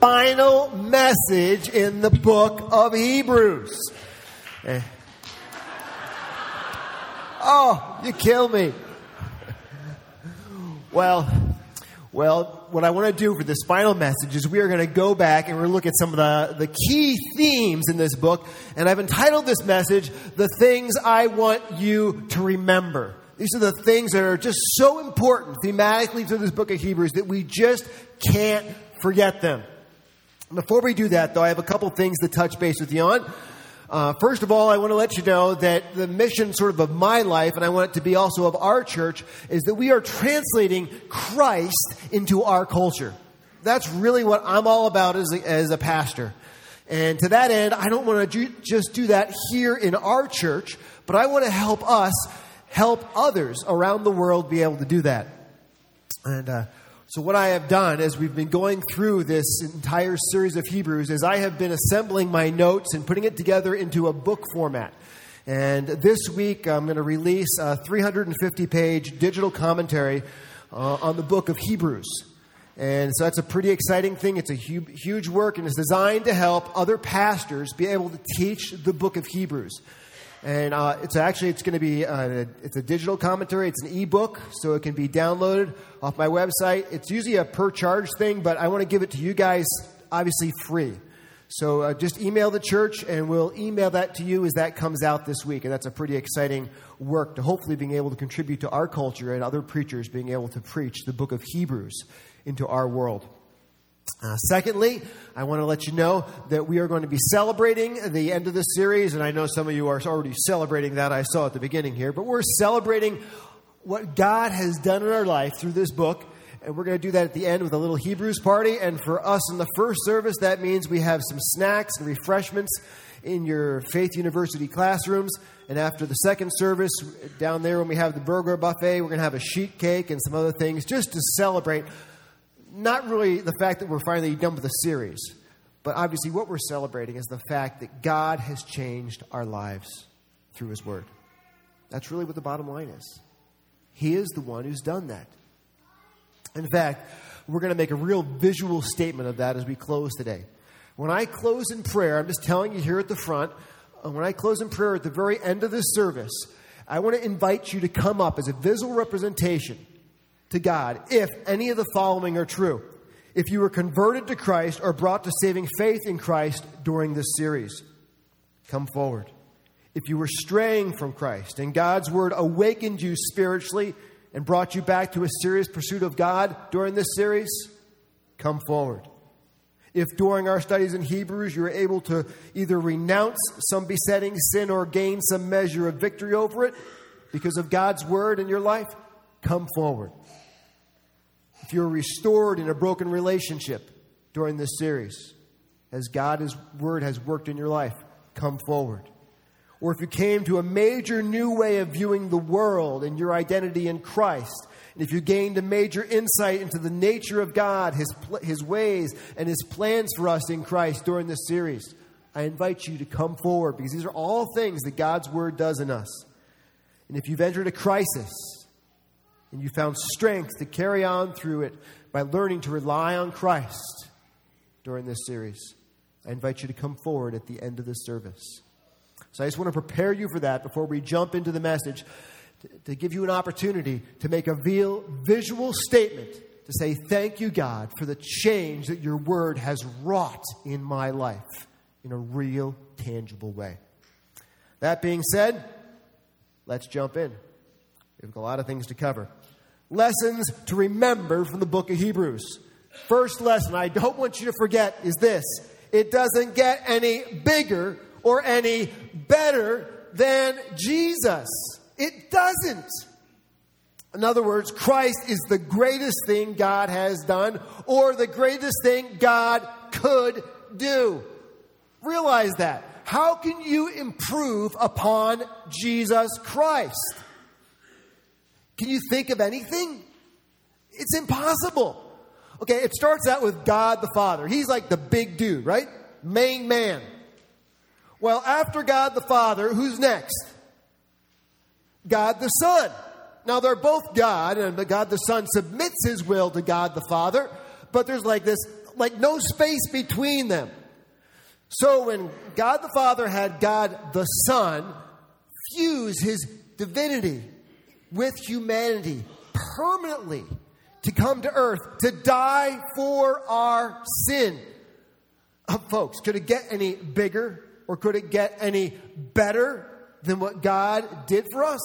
final message in the book of Hebrews. Oh, you kill me. Well, what I want to do for this final message is we are going to go back and we're going to look at some of the key themes in this book. And I've entitled this message, The Things I Want You to Remember. These are the things that are just so important thematically to this book of Hebrews that we just can't forget them. Before we do that, though, I have a couple things to touch base with you on. First of all, I want to let you know that the mission sort of my life, and I want it to be also of our church, is that we are translating Christ into our culture. That's really what I'm all about as a pastor. And to that end, I don't want to just do that here in our church, but I want to help us help others around the world be able to do that. And so what I have done as we've been going through this entire series of Hebrews is I have been assembling my notes and putting it together into a book format. And this week I'm going to release a 350-page digital commentary on the book of Hebrews. And so that's a pretty exciting thing. It's a huge work, and it's designed to help other pastors be able to teach the book of Hebrews. And it's going to be it's a digital commentary. It's an ebook, so it can be downloaded off my website. It's usually a per charge thing, but I want to give it to you guys, obviously free. So just email the church, and we'll email that to you as that comes out this week. And that's a pretty exciting work to hopefully being able to contribute to our culture and other preachers being able to preach the book of Hebrews into our world. Secondly, I want to let you know that we are going to be celebrating the end of this series, and I know some of you are already celebrating that. I saw at the beginning here, but we're celebrating what God has done in our life through this book, and we're going to do that at the end with a little Hebrews party. And for us in the first service, that means we have some snacks and refreshments in your Faith University classrooms. And after the second service, down there when we have the burger buffet, we're going to have a sheet cake and some other things just to celebrate. Not really the fact that we're finally done with the series, but obviously what we're celebrating is the fact that God has changed our lives through His Word. That's really what the bottom line is. He is the one who's done that. In fact, we're going to make a real visual statement of that as we close today. When I close in prayer, I'm just telling you here at the front, when I close in prayer at the very end of this service, I want to invite you to come up as a visual representation to God if any of the following are true. If you were converted to Christ or brought to saving faith in Christ during this series, come forward. If you were straying from Christ and God's Word awakened you spiritually and brought you back to a serious pursuit of God during this series, come forward. If during our studies in Hebrews you were able to either renounce some besetting sin or gain some measure of victory over it because of God's Word in your life, come forward. If you're restored in a broken relationship during this series, as God's Word has worked in your life, come forward. Or if you came to a major new way of viewing the world and your identity in Christ, and if you gained a major insight into the nature of God, His ways, and His plans for us in Christ during this series, I invite you to come forward, because these are all things that God's Word does in us. And if you've entered a crisis, and you found strength to carry on through it by learning to rely on Christ during this series, I invite you to come forward at the end of this service. So I just want to prepare you for that before we jump into the message, to give you an opportunity to make a visual statement to say, thank you, God, for the change that your Word has wrought in my life in a real, tangible way. That being said, let's jump in. We've got a lot of things to cover. Lessons to remember from the book of Hebrews. First lesson I don't want you to forget is this. It doesn't get any bigger or any better than Jesus. It doesn't. In other words, Christ is the greatest thing God has done, or the greatest thing God could do. Realize that. How can you improve upon Jesus Christ? Can you think of anything? It's impossible. Okay, it starts out with God the Father. He's like the big dude, right? Main man. Well, after God the Father, who's next? God the Son. Now, they're both God, and God the Son submits His will to God the Father, but there's like this like no space between them. So when God the Father had God the Son fuse his divinity with humanity permanently to come to earth, to die for our sin. Folks, could it get any bigger or could it get any better than what God did for us?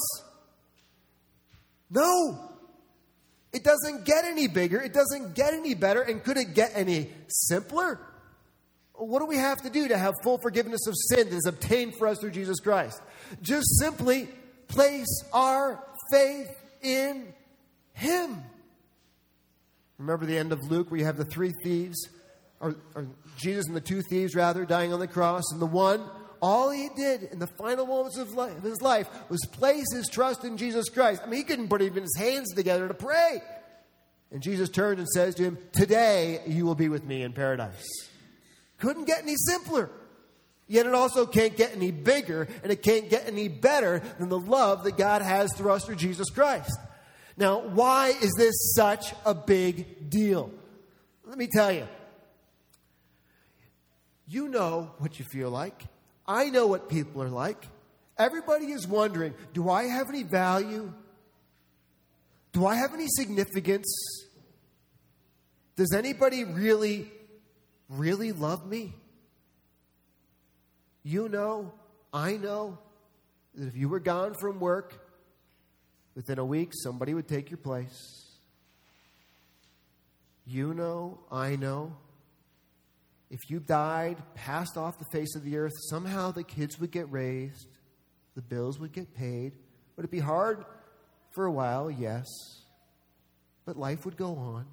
No. It doesn't get any bigger. It doesn't get any better. And could it get any simpler? What do we have to do to have full forgiveness of sin that is obtained for us through Jesus Christ? Just simply place our faith in him. Remember the end of Luke where you have the three thieves, or Jesus and the two thieves rather, dying on the cross. And the one, all he did in the final moments of his life was place his trust in Jesus Christ. I mean, he couldn't put even his hands together to pray. And Jesus turns and says to him, today you will be with me in paradise. Couldn't get any simpler. Yet it also can't get any bigger, and it can't get any better than the love that God has through us through Jesus Christ. Now, why is this such a big deal? Let me tell you. You know what you feel like. I know what people are like. Everybody is wondering, do I have any value? Do I have any significance? Does anybody really love me? You know, I know, that if you were gone from work, within a week, somebody would take your place. You know, I know. If you died, passed off the face of the earth, somehow the kids would get raised, the bills would get paid. Would it be hard for a while? Yes. But life would go on.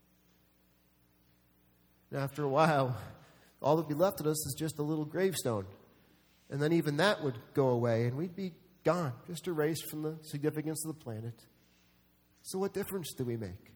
And after a while, all that would be left of us is just a little gravestone. And then even that would go away, and we'd be gone, just erased from the significance of the planet. So what difference do we make?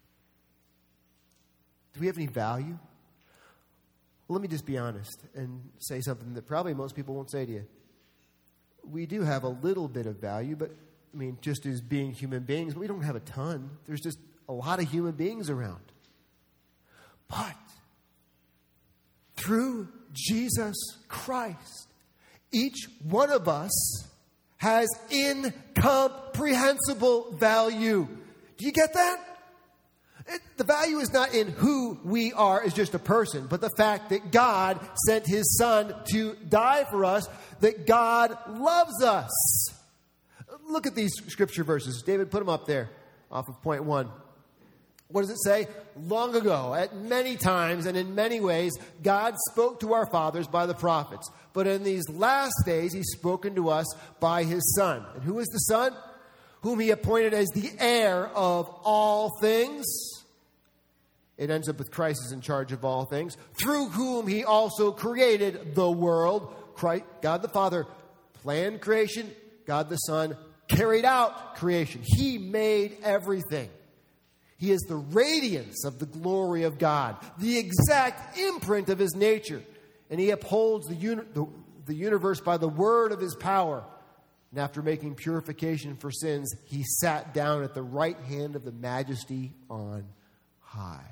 Do we have any value? Well, let me just be honest and say something that probably most people won't say to you. We do have a little bit of value, but, I mean, just as being human beings, but we don't have a ton. There's just a lot of human beings around. But through Jesus Christ, each one of us has incomprehensible value. Do you get that? The value is not in who we are as just a person, but the fact that God sent his Son to die for us, that God loves us. Look at these scripture verses. David, put them up there off of point 1. What does it say? Long ago, at many times and in many ways, God spoke to our fathers by the prophets. But in these last days, he's spoken to us by his Son. And who is the Son? Whom he appointed as the heir of all things. It ends up with Christ is in charge of all things. Through whom he also created the world. Christ, God the Father planned creation. God the Son carried out creation. He made everything. He is the radiance of the glory of God, the exact imprint of his nature. And he upholds the universe by the word of his power. And after making purification for sins, he sat down at the right hand of the Majesty on high.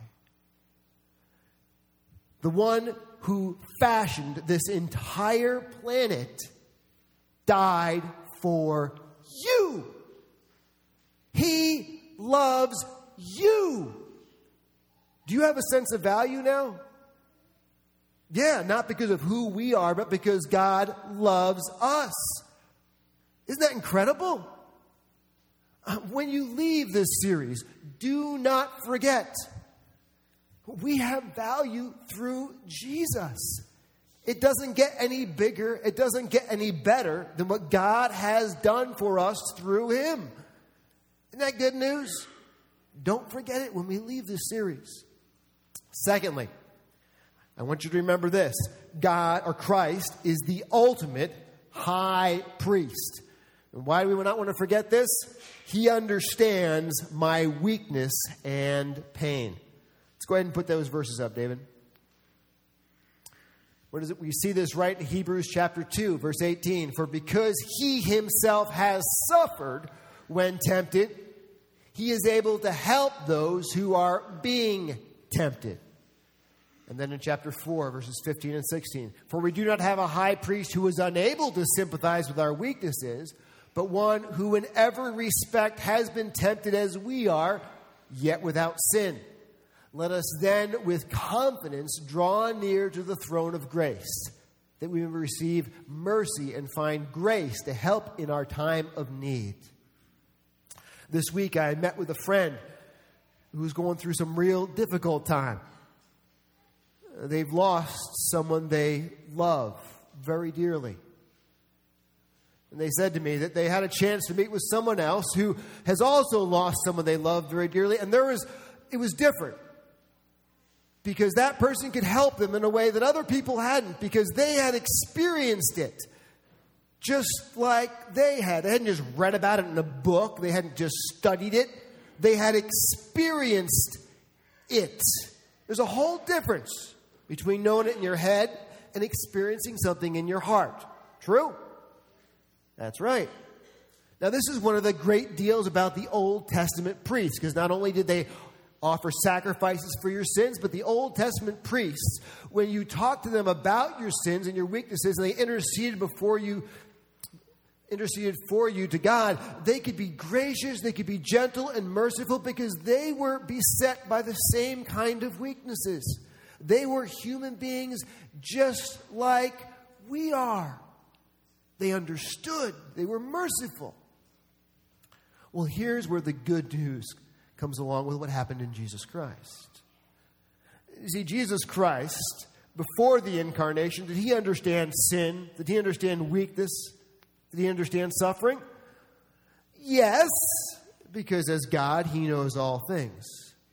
The one who fashioned this entire planet died for you. He loves you. Do you have a sense of value now? Yeah, not because of who we are, but because God loves us. Isn't that incredible? When you leave this series, do not forget, we have value through Jesus. It doesn't get any bigger, it doesn't get any better than what God has done for us through him. Isn't that good news? Don't forget it when we leave this series. Secondly, I want you to remember this. God, or Christ, is the ultimate high priest. And why do we not want to forget this? He understands my weakness and pain. Let's go ahead and put those verses up, David. What is it? We see this right in Hebrews chapter 2, verse 18. For because he himself has suffered when tempted, he is able to help those who are being tempted. And then in chapter 4, verses 15 and 16, for we do not have a high priest who is unable to sympathize with our weaknesses, but one who in every respect has been tempted as we are, yet without sin. Let us then with confidence draw near to the throne of grace, that we may receive mercy and find grace to help in our time of need. This week I met with a friend who's going through some real difficult time. They've lost someone they love very dearly. And they said to me that they had a chance to meet with someone else who has also lost someone they loved very dearly. And it was different. Because that person could help them in a way that other people hadn't. Because they had experienced it. Just like they had. They hadn't just read about it in a book. They hadn't just studied it. They had experienced it. There's a whole difference between knowing it in your head and experiencing something in your heart. True? That's right. Now, this is one of the great deals about the Old Testament priests, because not only did they offer sacrifices for your sins, but the Old Testament priests, when you talk to them about your sins and your weaknesses, and they interceded for you to God, they could be gracious, they could be gentle and merciful, because they were beset by the same kind of weaknesses. They were human beings just like we are. They understood. They were merciful. Well, here's where the good news comes along with what happened in Jesus Christ. You see, Jesus Christ, before the incarnation, did he understand sin? Did he understand weakness? Did he understand suffering? Yes, because as God, he knows all things.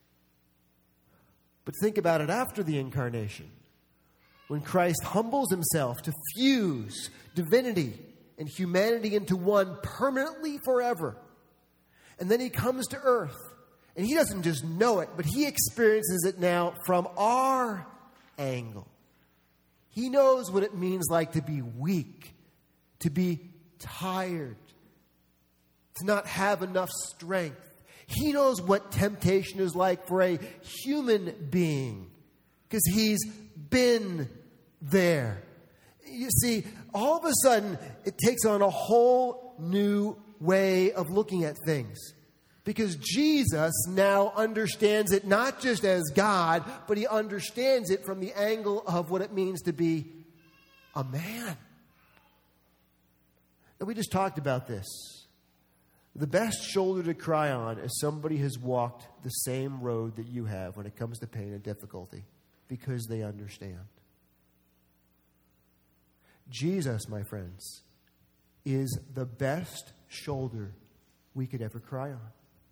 But think about it after the incarnation, when Christ humbles himself to fuse divinity and humanity into one permanently forever. And then he comes to earth, and he doesn't just know it, but he experiences it now from our angle. He knows what it means like to be weak, to be tired, to not have enough strength. He knows what temptation is like for a human being, because he's been there. You see, all of a sudden, it takes on a whole new way of looking at things. Because Jesus now understands it not just as God, but he understands it from the angle of what it means to be a man. And we just talked about this. The best shoulder to cry on is somebody has walked the same road that you have when it comes to pain and difficulty, because they understand. Jesus, my friends, is the best shoulder we could ever cry on.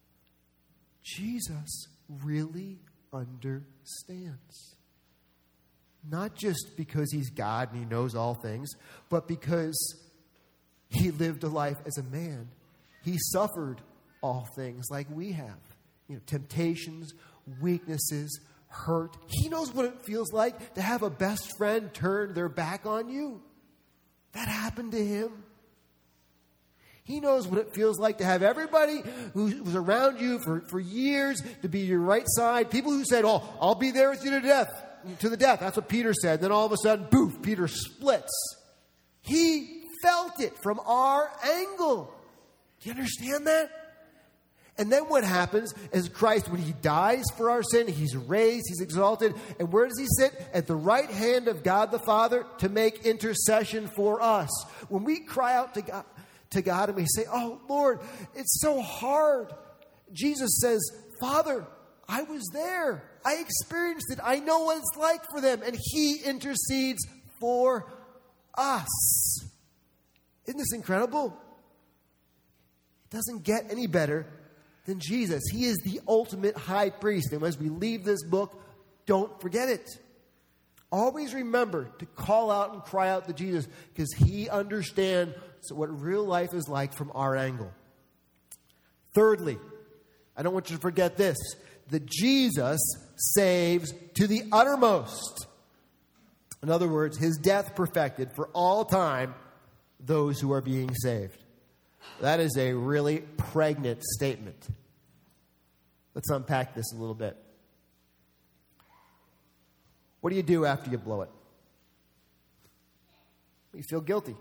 Jesus really understands. Not just because he's God and he knows all things, but because he lived a life as a man. He suffered all things like we have. Temptations, weaknesses, hurt. He knows what it feels like to have a best friend turn their back on you. That happened to him. He knows what it feels like to have everybody who was around you for years to be your right side. People who said, "Oh, I'll be there with you to the death." That's what Peter said. Then all of a sudden, poof, Peter splits. He felt it from our angle. Do you understand that? And then what happens is Christ, when he dies for our sin, he's raised, he's exalted. And where does he sit? At the right hand of God the Father to make intercession for us. When we cry out to God and we say, "Oh, Lord, it's so hard," Jesus says, "Father, I was there. I experienced it. I know what it's like for them." And he intercedes for us. Isn't this incredible? It doesn't get any better than Jesus. He is the ultimate high priest. And as we leave this book, don't forget it. Always remember to call out and cry out to Jesus, because he understands what real life is like from our angle. Thirdly, I don't want you to forget this, that Jesus saves to the uttermost. In other words, his death perfected for all time those who are being saved. That is a really pregnant statement. Let's unpack this a little bit. What do you do after you blow it? You feel guilty.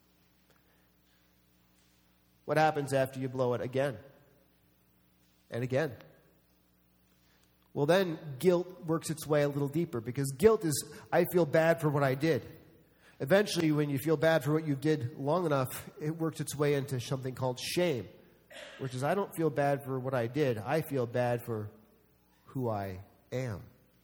What happens after you blow it again and again? Well, then guilt works its way a little deeper, because guilt is, I feel bad for what I did. Eventually, when you feel bad for what you did long enough, it works its way into something called shame, which is, I don't feel bad for what I did. I feel bad for who I am.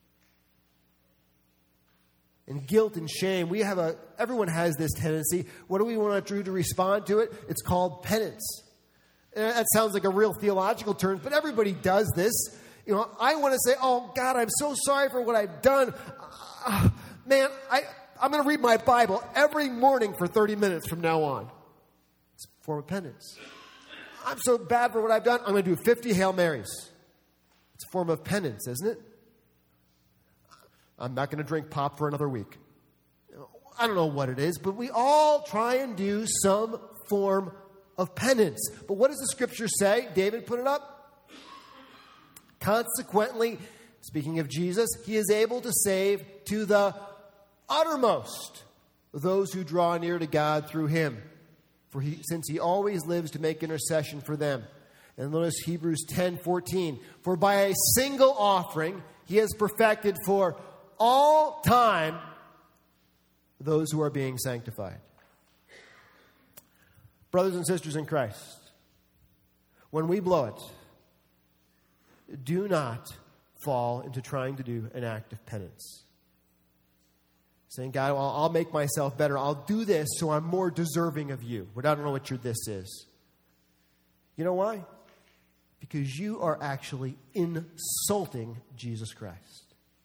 And guilt and shame, everyone has this tendency. What do we want to do to respond to it? It's called penance. And that sounds like a real theological term, but everybody does this. You know, I want to say, oh, God, I'm so sorry for what I've done. Man, I'm going to read my Bible every morning for 30 minutes from now on. It's a form of penance. I'm so bad for what I've done, I'm going to do 50 Hail Marys. It's a form of penance, isn't it? I'm not going to drink pop for another week. I don't know what it is, but we all try and do some form of penance. But what does the Scripture say? David put it up. Consequently, speaking of Jesus, he is able to save to the uttermost those who draw near to God through him. Since he always lives to make intercession for them. And notice Hebrews 10:14. For by a single offering he has perfected for all time those who are being sanctified. Brothers and sisters in Christ, when we blow it, do not fall into trying to do an act of penance. Saying, God, well, I'll make myself better. I'll do this so I'm more deserving of you. But I don't know what your this is. You know why? Because you are actually insulting Jesus Christ.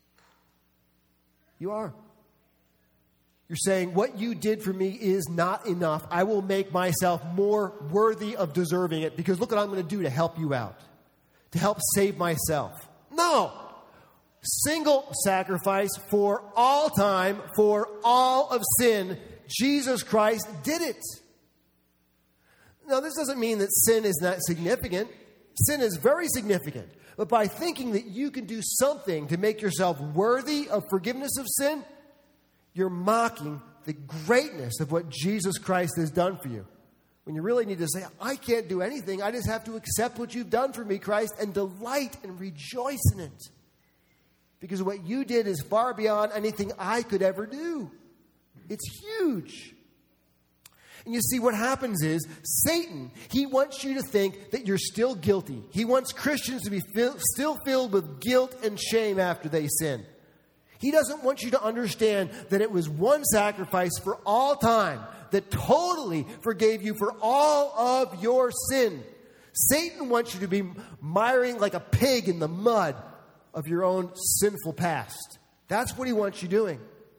You are. You're saying, what you did for me is not enough. I will make myself more worthy of deserving it, because look what I'm going to do to help you out, to help save myself. No. Single sacrifice for all time, for all of sin. Jesus Christ did it. Now, this doesn't mean that sin is not significant. Sin is very significant. But by thinking that you can do something to make yourself worthy of forgiveness of sin, you're mocking the greatness of what Jesus Christ has done for you. When you really need to say, I can't do anything. I just have to accept what you've done for me, Christ, and delight and rejoice in it. Because what you did is far beyond anything I could ever do. It's huge. And you see, what happens is, Satan, he wants you to think that you're still guilty. He wants Christians to be still filled with guilt and shame after they sin. He doesn't want you to understand that it was one sacrifice for all time that totally forgave you for all of your sin. Satan wants you to be miring like a pig in the mud of your own sinful past. That's what he wants you doing.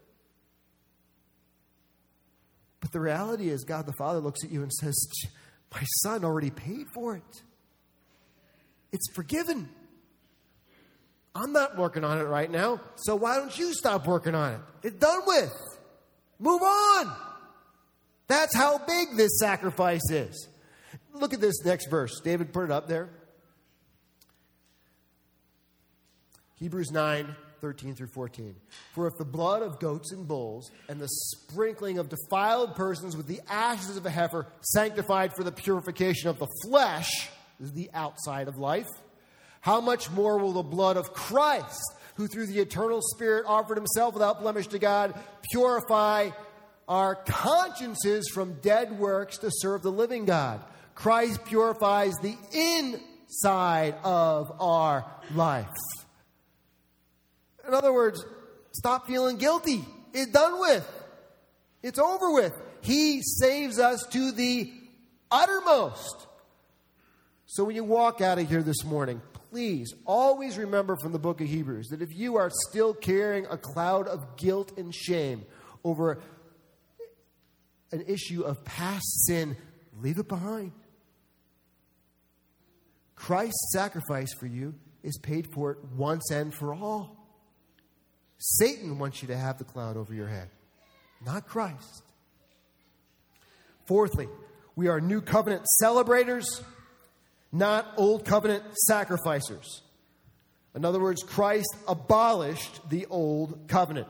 But the reality is, God the Father looks at you and says, my son already paid for it. It's forgiven. I'm not working on it right now, so why don't you stop working on it? It's done with. Move on. That's how big this sacrifice is. Look at this next verse. David put it up there. Hebrews 9:13-14. For if the blood of goats and bulls and the sprinkling of defiled persons with the ashes of a heifer sanctified for the purification of the flesh, is the outside of life, how much more will the blood of Christ, who through the eternal Spirit offered himself without blemish to God, purify our consciences from dead works to serve the living God? Christ purifies the inside of our life. In other words, stop feeling guilty. It's done with. It's over with. He saves us to the uttermost. So when you walk out of here this morning, please always remember from the book of Hebrews that if you are still carrying a cloud of guilt and shame over an issue of past sin, leave it behind. Christ's sacrifice for you is paid for it once and for all. Satan wants you to have the cloud over your head, not Christ. Fourthly, we are new covenant celebrators, not old covenant sacrificers. In other words, Christ abolished the old covenant.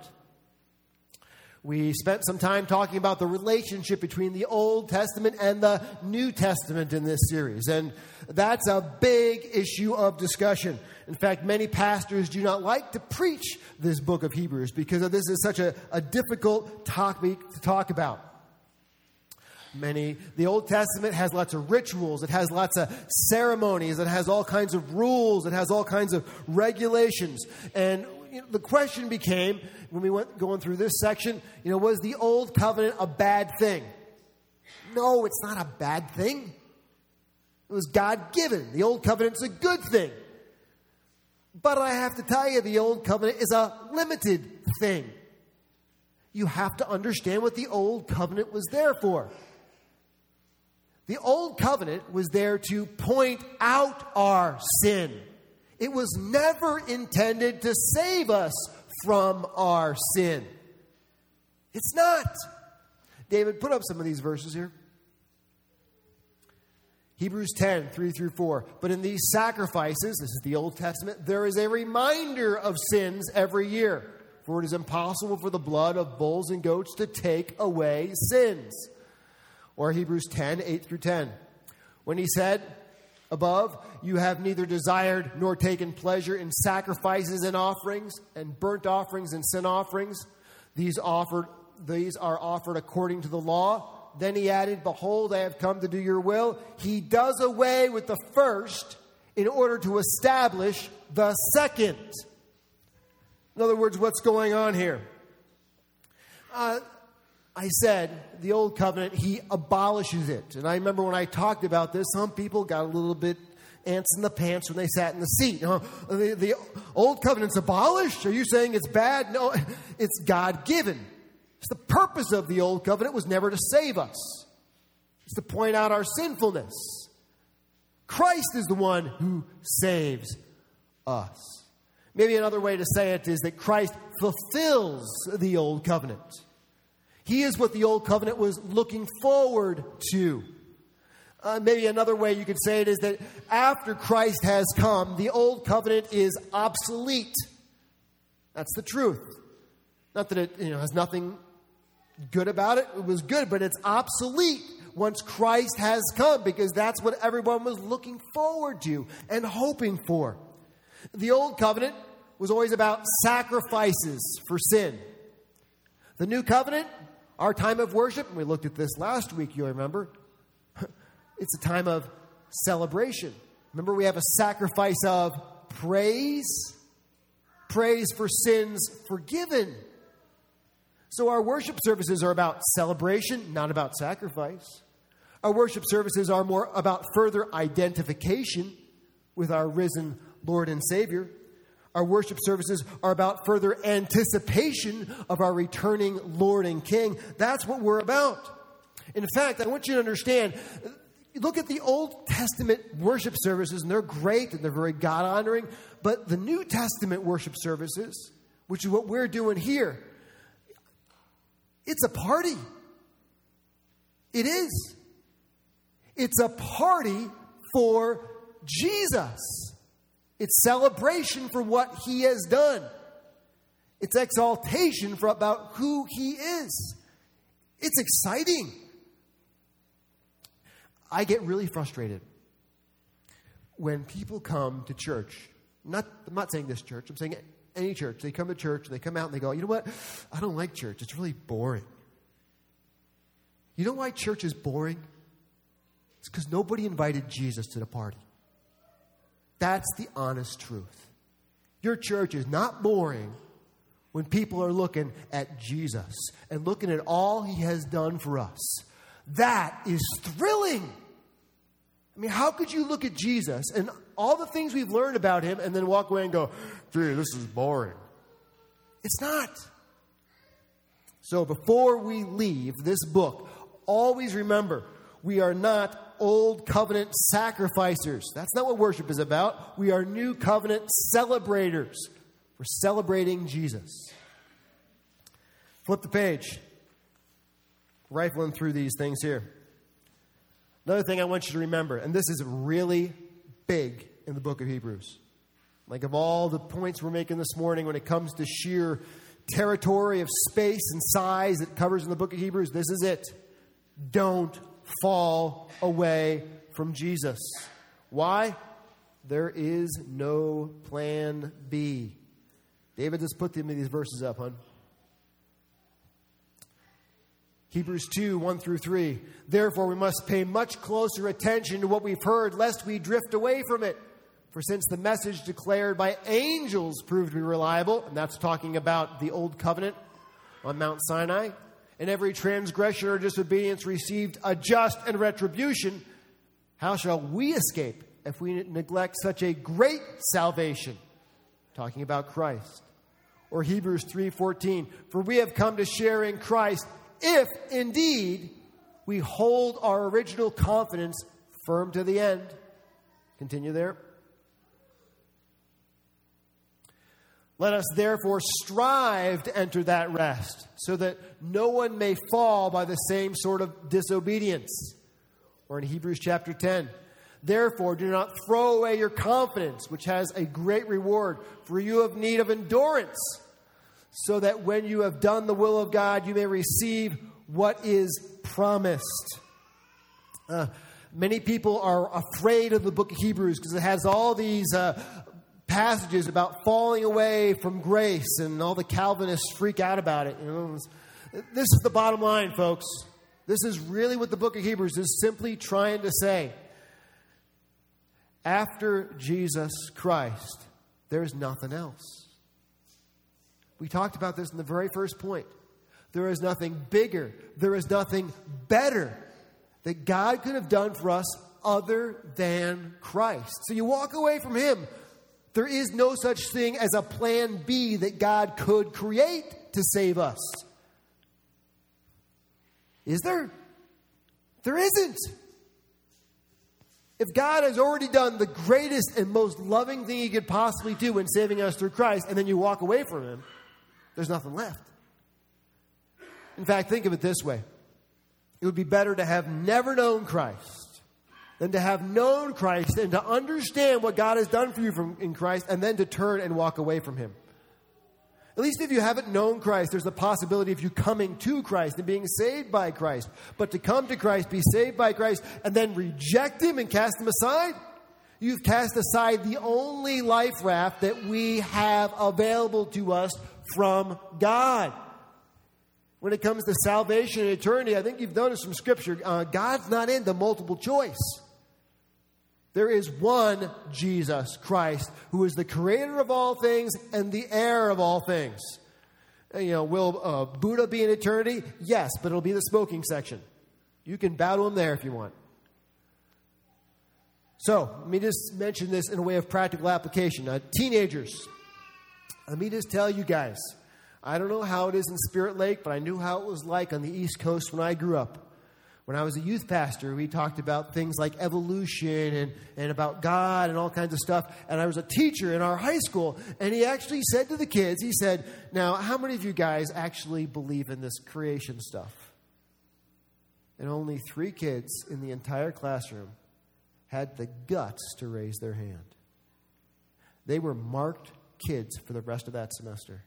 We spent some time talking about the relationship between the Old Testament and the New Testament in this series. And that's a big issue of discussion. In fact, many pastors do not like to preach this book of Hebrews because this is such a difficult topic to talk about. The Old Testament has lots of rituals. It has lots of ceremonies. It has all kinds of rules. It has all kinds of regulations. And the question became, when we went going through this section, was the Old Covenant a bad thing? No, it's not a bad thing. It was God-given. The Old Covenant's a good thing. But I have to tell you, the Old Covenant is a limited thing. You have to understand what the Old Covenant was there for. The Old Covenant was there to point out our sin. It was never intended to save us from our sin. It's not. David, put up some of these verses here. Hebrews 10, 3 through 4. But in these sacrifices, this is the Old Testament, there is a reminder of sins every year. For it is impossible for the blood of bulls and goats to take away sins. Or Hebrews 10, 8 through 10. When he said above, you have neither desired nor taken pleasure in sacrifices and offerings, and burnt offerings and sin offerings. These are offered according to the law. Then he added, behold, I have come to do your will. He does away with the first in order to establish the second. In other words, what's going on here? I said, the Old Covenant, he abolishes it. And I remember when I talked about this, some people got a little bit ants in the pants when they sat in the seat. The Old Covenant's abolished? Are you saying it's bad? No, it's God-given. It's the purpose of the Old Covenant was never to save us. It's to point out our sinfulness. Christ is the one who saves us. Maybe another way to say it is that Christ fulfills the Old Covenant. He is what the Old Covenant was looking forward to. Maybe another way you could say it is that after Christ has come, the Old Covenant is obsolete. That's the truth. Not that it has nothing good about it. It was good, but it's obsolete once Christ has come because that's what everyone was looking forward to and hoping for. The Old Covenant was always about sacrifices for sin. The New Covenant, our time of worship, and we looked at this last week, you'll remember, it's a time of celebration. Remember, we have a sacrifice of praise for sins forgiven. So our worship services are about celebration, not about sacrifice. Our worship services are more about further identification with our risen Lord and Savior. Our worship services are about further anticipation of our returning Lord and King. That's what we're about. In fact, I want you to understand, look at the Old Testament worship services, and they're great and they're very God-honoring. But the New Testament worship services, which is what we're doing here, it's a party. It is. It's a party for Jesus. It's celebration for what he has done. It's exaltation about who he is. It's exciting. I get really frustrated when people come to church. I'm not saying this church. I'm saying any church. They come to church and they come out and they go, you know what? I don't like church. It's really boring. You know why church is boring? It's because nobody invited Jesus to the party. That's the honest truth. Your church is not boring when people are looking at Jesus and looking at all he has done for us. That is thrilling. I mean, how could you look at Jesus and all the things we've learned about him and then walk away and go, gee, this is boring? It's not. So before we leave this book, always remember, we are not Old Covenant sacrificers. That's not what worship is about. We are New Covenant celebrators. We're celebrating Jesus. Flip the page. Rifling through these things here. Another thing I want you to remember, and this is really big in the book of Hebrews. Like of all the points we're making this morning when it comes to sheer territory of space and size it covers in the book of Hebrews, this is it. Don't fall away from Jesus. Why? There is no plan B. David, just put these verses up, hon. Hebrews 2, 1 through 3. Therefore, we must pay much closer attention to what we've heard, lest we drift away from it. For since the message declared by angels proved to be reliable, and that's talking about the old covenant on Mount Sinai, and every transgression or disobedience received a just and retribution, how shall we escape if we neglect such a great salvation? Talking about Christ. Or Hebrews 3:14. For we have come to share in Christ, if indeed we hold our original confidence firm to the end. Continue there. Let us therefore strive to enter that rest, so that no one may fall by the same sort of disobedience. Or in Hebrews chapter 10, therefore do not throw away your confidence, which has a great reward, for you have need of endurance, so that when you have done the will of God, you may receive what is promised. Many people are afraid of the book of Hebrews because it has all these passages about falling away from grace, and all the Calvinists freak out about it. This is the bottom line, folks. This is really what the book of Hebrews is simply trying to say. After Jesus Christ, there is nothing else. We talked about this in the very first point. There is nothing bigger, there is nothing better that God could have done for us other than Christ. So you walk away from Him. There is no such thing as a plan B that God could create to save us. Is there? There isn't. If God has already done the greatest and most loving thing He could possibly do in saving us through Christ, and then you walk away from Him, there's nothing left. In fact, think of it this way. It would be better to have never known Christ than to have known Christ and to understand what God has done for you in Christ, and then to turn and walk away from Him. At least if you haven't known Christ, there's a possibility of you coming to Christ and being saved by Christ. But to come to Christ, be saved by Christ, and then reject Him and cast Him aside, you've cast aside the only life raft that we have available to us from God. When it comes to salvation and eternity, I think you've noticed from Scripture, God's not into multiple choice. There is one Jesus Christ who is the creator of all things and the heir of all things. Will Buddha be in eternity? Yes, but it'll be the smoking section. You can bow to Him there if you want. So, let me just mention this in a way of practical application. Teenagers, let me just tell you guys, I don't know how it is in Spirit Lake, but I knew how it was like on the East Coast when I grew up. When I was a youth pastor, we talked about things like evolution and about God and all kinds of stuff. And I was a teacher in our high school, and he actually said to the kids, he said, now, how many of you guys actually believe in this creation stuff? And only 3 kids in the entire classroom had the guts to raise their hand. They were marked kids for the rest of that semester.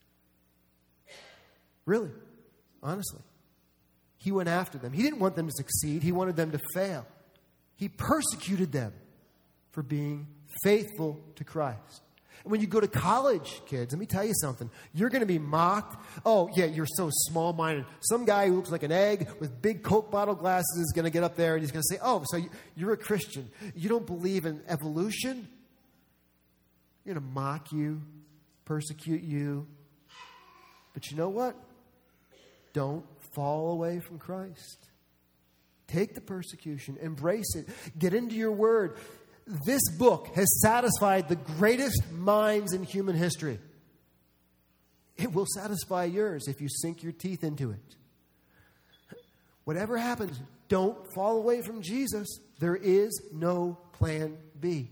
Really, honestly. He went after them. He didn't want them to succeed. He wanted them to fail. He persecuted them for being faithful to Christ. And when you go to college, kids, let me tell you something. You're going to be mocked. Oh, yeah, you're so small-minded. Some guy who looks like an egg with big Coke bottle glasses is going to get up there and he's going to say, oh, so you're a Christian. You don't believe in evolution? You're going to mock you, persecute you. But you know what? Don't fall away from Christ. Take the persecution. Embrace it. Get into your word. This book has satisfied the greatest minds in human history. It will satisfy yours if you sink your teeth into it. Whatever happens, don't fall away from Jesus. There is no plan B.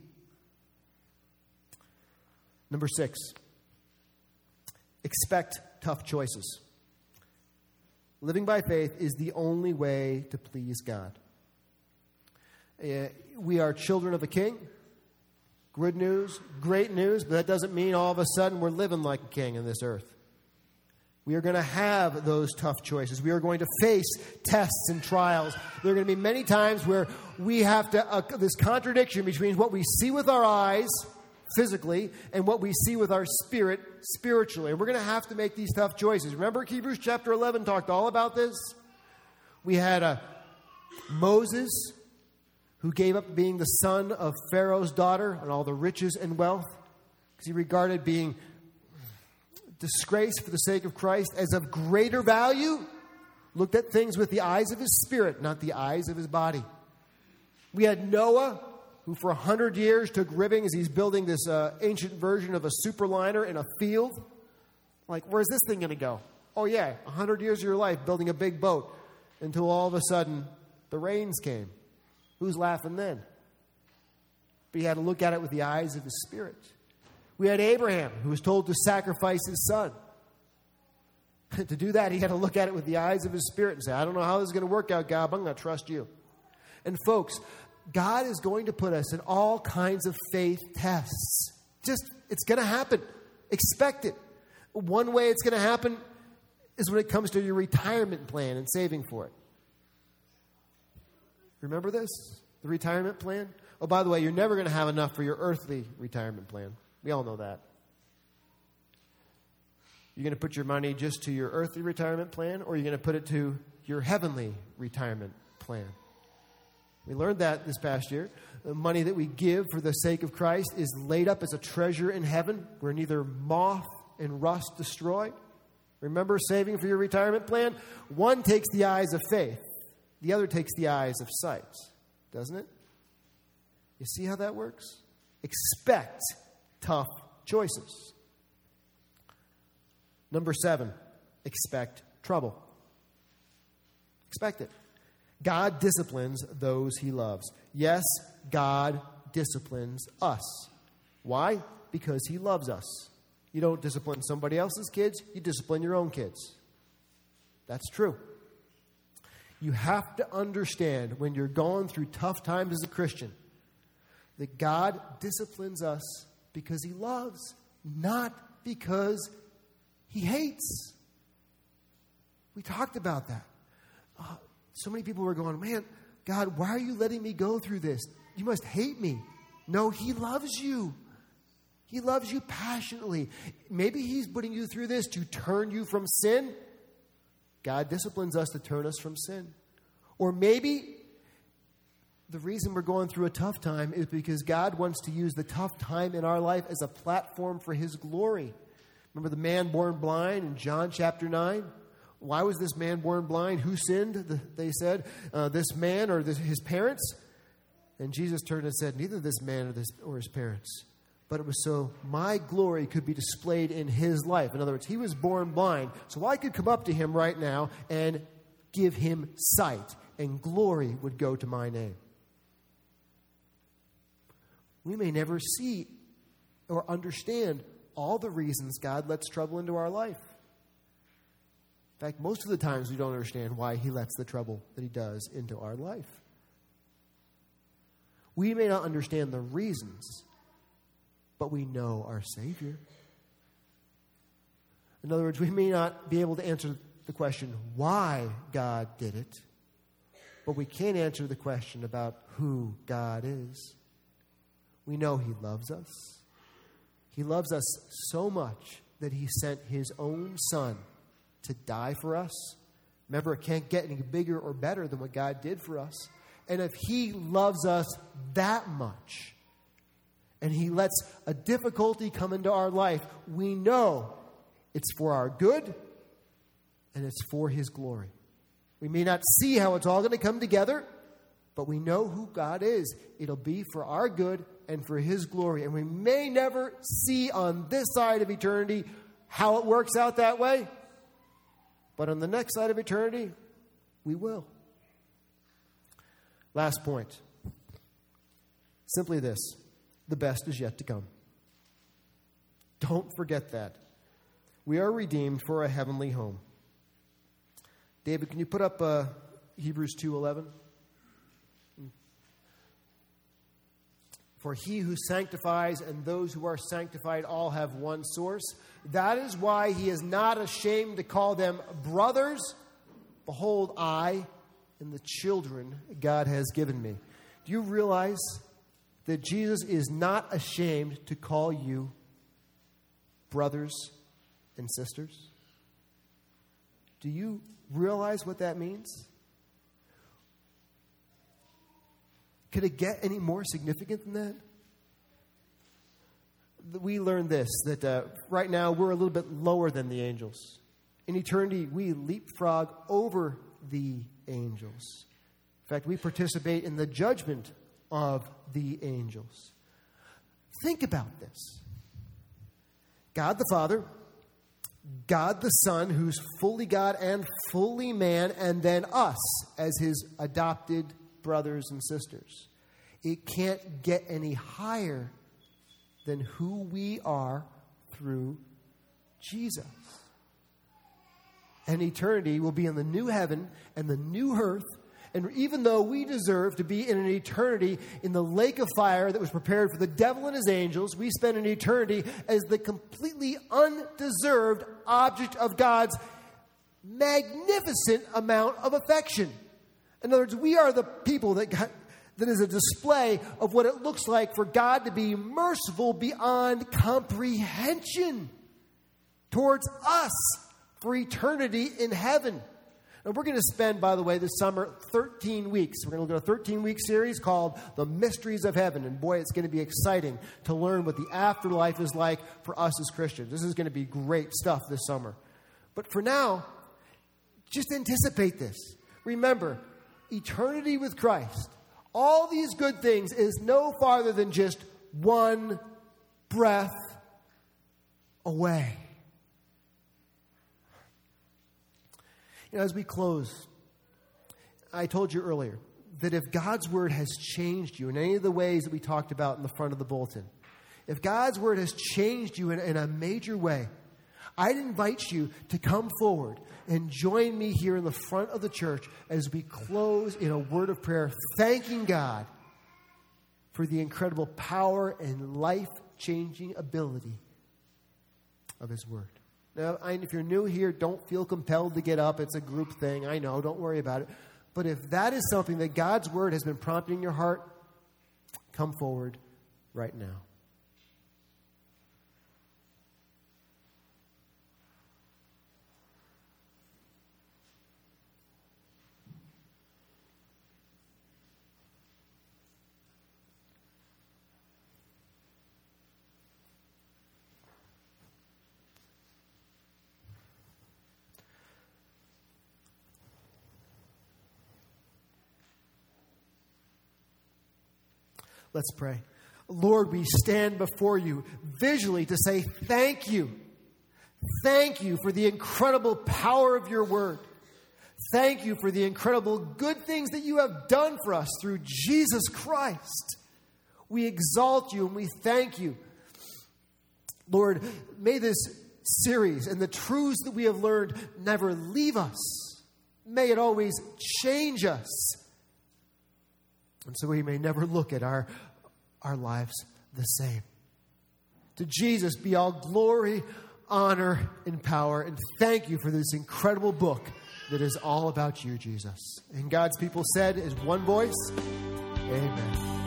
Number 6, expect tough choices. Living by faith is the only way to please God. We are children of a king. Good news, great news, but that doesn't mean all of a sudden we're living like a king in this earth. We are going to have those tough choices. We are going to face tests and trials. There are going to be many times where we have to, this contradiction between what we see with our eyes physically and what we see with our spirit spiritually. And we're going to have to make these tough choices. Remember Hebrews chapter 11 talked all about this? We had Moses, who gave up being the son of Pharaoh's daughter and all the riches and wealth because he regarded being disgraced for the sake of Christ as of greater value, looked at things with the eyes of his spirit, not the eyes of his body. We had Noah, who for 100 years took ribbing as he's building this ancient version of a superliner in a field. Like, where's this thing going to go? Oh yeah, 100 years of your life building a big boat until all of a sudden the rains came. Who's laughing then? But he had to look at it with the eyes of his spirit. We had Abraham, who was told to sacrifice his son. To do that, he had to look at it with the eyes of his spirit and say, I don't know how this is going to work out, God, but I'm going to trust you. And folks, God is going to put us in all kinds of faith tests. It's going to happen. Expect it. One way it's going to happen is when it comes to your retirement plan and saving for it. Remember this? The retirement plan? Oh, by the way, you're never going to have enough for your earthly retirement plan. We all know that. You're going to put your money just to your earthly retirement plan, or you're going to put it to your heavenly retirement plan. We learned that this past year. The money that we give for the sake of Christ is laid up as a treasure in heaven where neither moth and rust destroy. Remember saving for your retirement plan? One takes the eyes of faith. The other takes the eyes of sight. Doesn't it? You see how that works? Expect tough choices. Number 7, expect trouble. Expect it. God disciplines those he loves. Yes, God disciplines us. Why? Because he loves us. You don't discipline somebody else's kids, you discipline your own kids. That's true. You have to understand when you're going through tough times as a Christian that God disciplines us because he loves, not because he hates. We talked about that. So many people were going, man, God, why are you letting me go through this? You must hate me. No, he loves you. He loves you passionately. Maybe he's putting you through this to turn you from sin. God disciplines us to turn us from sin. Or maybe the reason we're going through a tough time is because God wants to use the tough time in our life as a platform for his glory. Remember the man born blind in John chapter 9? Why was this man born blind? Who sinned? They said, this man or his parents? And Jesus turned and said, neither this man or his parents. But it was so my glory could be displayed in his life. In other words, he was born blind, so I could come up to him right now and give him sight, and glory would go to my name. We may never see or understand all the reasons God lets trouble into our life. In fact, most of the times we don't understand why he lets the trouble that he does into our life. We may not understand the reasons, but we know our Savior. In other words, we may not be able to answer the question why God did it, but we can answer the question about who God is. We know he loves us. He loves us so much that he sent his own son to die for us. Remember, it can't get any bigger or better than what God did for us. And if he loves us that much, and he lets a difficulty come into our life, we know it's for our good and it's for his glory. We may not see how it's all going to come together, but we know who God is. It'll be for our good and for his glory. And we may never see on this side of eternity how it works out that way, but on the next side of eternity, we will. Last point. Simply this. The best is yet to come. Don't forget that. We are redeemed for a heavenly home. David, can you put up Hebrews 2:11? For he who sanctifies and those who are sanctified all have one source. That is why he is not ashamed to call them brothers. Behold, I and the children God has given me. Do you realize that Jesus is not ashamed to call you brothers and sisters? Do you realize what that means? Could it get any more significant than that? We learned this, that right now we're a little bit lower than the angels. In eternity, we leapfrog over the angels. In fact, we participate in the judgment of the angels. Think about this. God the Father, God the Son, who's fully God and fully man, and then us as his adopted brothers and sisters. It can't get any higher than who we are through Jesus. And eternity will be in the new heaven and the new earth. And even though we deserve to be in an eternity in the lake of fire that was prepared for the devil and his angels, we spend an eternity as the completely undeserved object of God's magnificent amount of affection. In other words, we are the people that is a display of what it looks like for God to be merciful beyond comprehension towards us for eternity in heaven. And we're going to spend, by the way, this summer 13 weeks. We're going to look at a 13-week series called The Mysteries of Heaven. And boy, it's going to be exciting to learn what the afterlife is like for us as Christians. This is going to be great stuff this summer. But for now, just anticipate this. Remember, eternity with Christ, all these good things is no farther than just one breath away. You know, as we close, I told you earlier that if God's Word has changed you in any of the ways that we talked about in the front of the bulletin, if God's Word has changed you in a major way, I'd invite you to come forward and join me here in the front of the church as we close in a word of prayer, thanking God for the incredible power and life-changing ability of His Word. Now, if you're new here, don't feel compelled to get up. It's a group thing. I know. Don't worry about it. But if that is something that God's Word has been prompting in your heart, come forward right now. Let's pray. Lord, we stand before you visually to say thank you. Thank you for the incredible power of your word. Thank you for the incredible good things that you have done for us through Jesus Christ. We exalt you and we thank you. Lord, may this series and the truths that we have learned never leave us. May it always change us. And so we may never look at our lives the same. To Jesus be all glory, honor, and power. And thank you for this incredible book that is all about you, Jesus. And God's people said as one voice, amen.